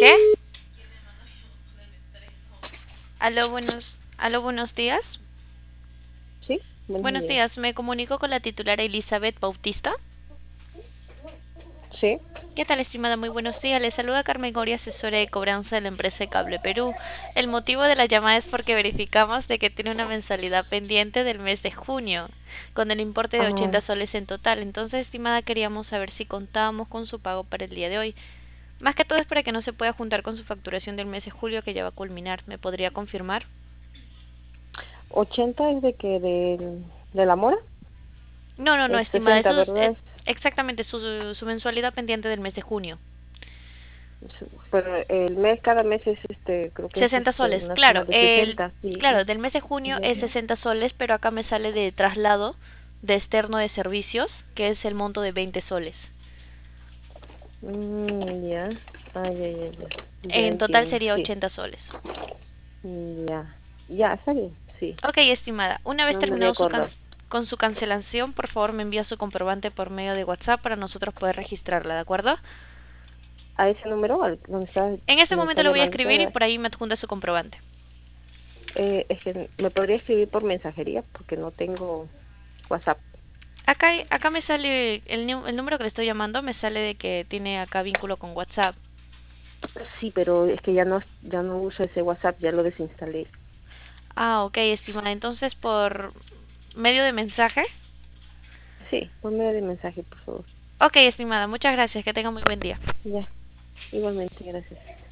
¿Qué? Aló, buenos días. Sí, buenos Buenos días. días, me comunico con la titular Elizabeth Bautista. Sí, ¿Qué tal, estimada? Muy buenos días. Le saluda Carmen Gori, asesora de cobranza de la empresa de Cable Perú. El motivo de la llamada es porque verificamos de que tiene una mensualidad pendiente del mes de junio, con el importe de ah, 80 soles en total. Entonces, estimada, queríamos saber si contábamos con su pago para el día de hoy. Más que todo es para que no se pueda juntar con su facturación del mes de julio que ya va a culminar. ¿Me podría confirmar? 80 es de la mora, No, no, no, es estimada. 60, Eso es ¿verdad? exactamente su mensualidad pendiente del mes de junio. Pero el mes, cada mes es creo que es 60 soles, una claro. suma de 60, sí. Claro, del mes de junio Ya. es 60 soles, pero acá me sale de traslado de externo de servicios, que es el monto de 20 soles. Ya. Ya. Ya En total entiendo, sería sí. 80 soles. Ya. Ya, está bien, sí. Ok, estimada. Una vez No me había terminado acordado. con su cancelación, por favor me envía su comprobante por medio de WhatsApp para nosotros poder registrarla, ¿de acuerdo? ¿A ese número donde En este me está momento lo voy a llamando escribir y usted? por ahí me adjunta su comprobante. Es que me podría escribir por mensajería porque no tengo WhatsApp. Acá me sale el número que le estoy llamando, me sale de que tiene acá vínculo con WhatsApp. Sí, pero es que ya no uso ese WhatsApp, ya lo desinstalé. Ah, ok, estimada. Entonces, por medio de mensaje. Sí, por medio de mensaje, por favor. Ok, estimada. Muchas gracias. Que tenga muy buen día. Ya, igualmente, gracias.